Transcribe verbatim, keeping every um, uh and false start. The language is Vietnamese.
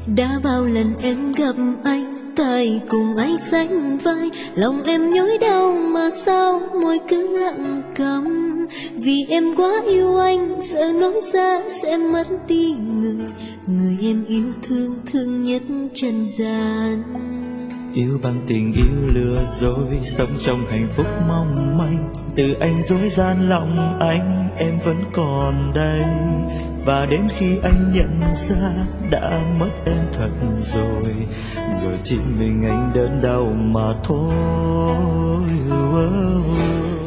Đã bao lần em gặp anh, tay cùng anh sánh vai, lòng em nhói đau mà sao môi cứ lặng câm. Vì em quá yêu anh, sợ nói ra sẽ mất đi người, người em yêu thương thương nhất trần gian. Yêu bằng tình yêu lừa dối, sống trong hạnh phúc mong manh. Từ anh dối gian lòng anh, em vẫn còn đây. Và đến khi anh nhận ra đã mất em thật rồi, rồi chỉ mình anh đớn đau mà thôi. Oh.